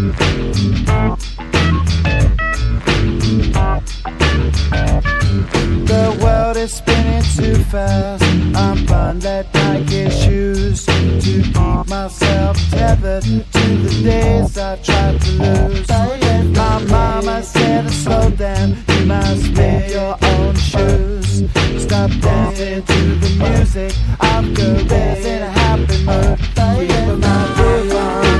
The world is spinning too fast. I'm buying Nike shoes to keep myself tethered to the days I tried to lose. My mama said to slow down, you must make your own shoes. Stop dancing to the music of girls in a happy mood. Keep my groove on.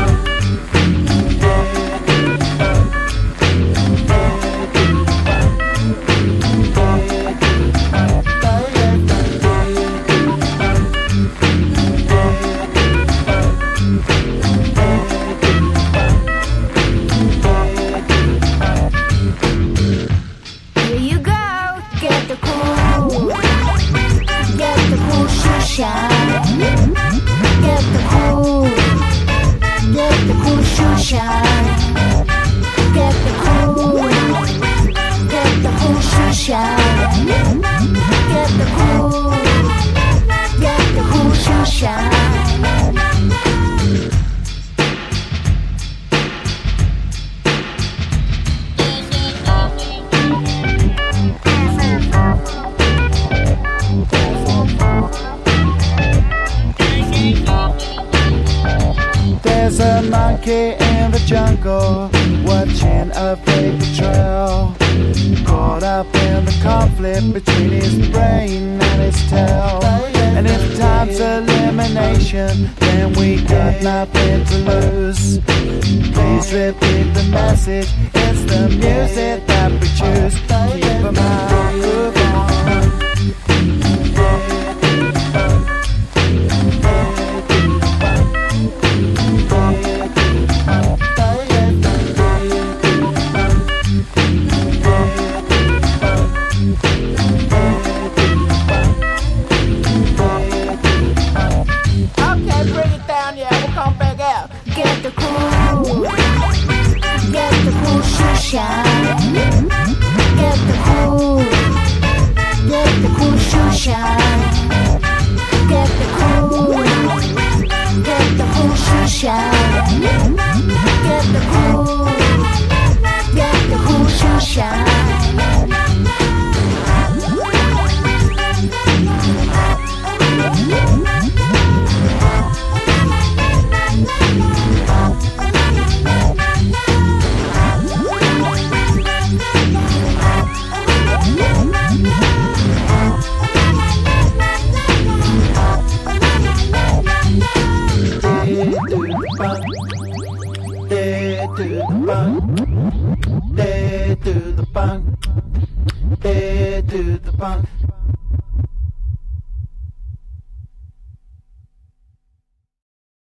There's a monkey in the jungle watching a paper trail, caught up in the conflict between his brain and his tail. And if time's elimination, then we got nothing to lose. Please repeat the message, it's the music that we choose. Keep a mind, groove on.